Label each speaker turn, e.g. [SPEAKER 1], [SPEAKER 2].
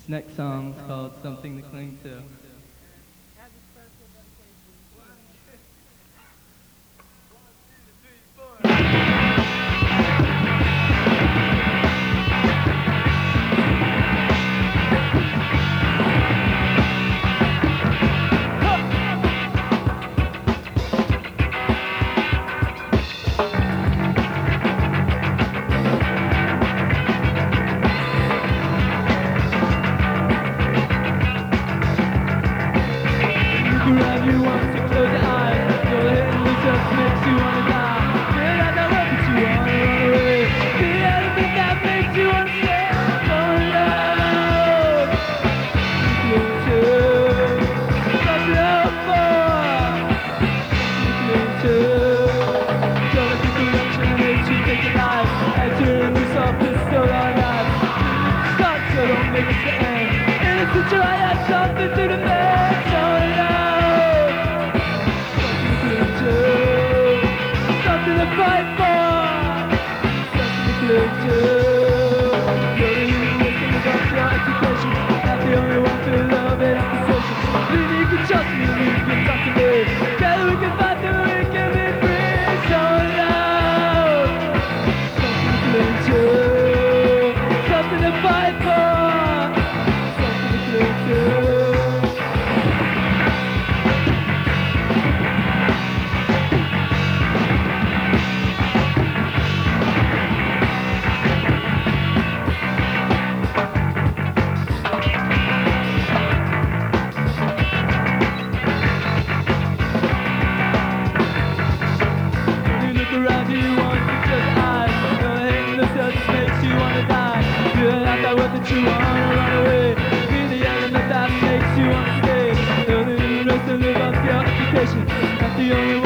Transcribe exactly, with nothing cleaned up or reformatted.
[SPEAKER 1] This next song is called Something to Cling To.
[SPEAKER 2] Grab you want to close your eyes. Go ahead and look up, makes you wanna die. Feel like that love that you wanna run away. Feel anything that makes you wanna stay. Oh love, cling to something else for. Cling to gonna be corruption that makes you take a life. Entering yourself is still our life. Start so don't make it to end. In the future I have something to defend. So love. Something to fight for, something to cling to. You're the only thing about your education. Not the only one to love and appreciation. Believe you can trust me, you can talk to me. Together we can fight till we can be free. So love, something to cling to, something to fight for, something to cling to. Around you, you want to close your eyes. Go ahead and look up, just makes you wanna die. You're not that one that you wanna run away. Be the element that makes you wanna stay. You're the rest and live up your occupation. Not the only one.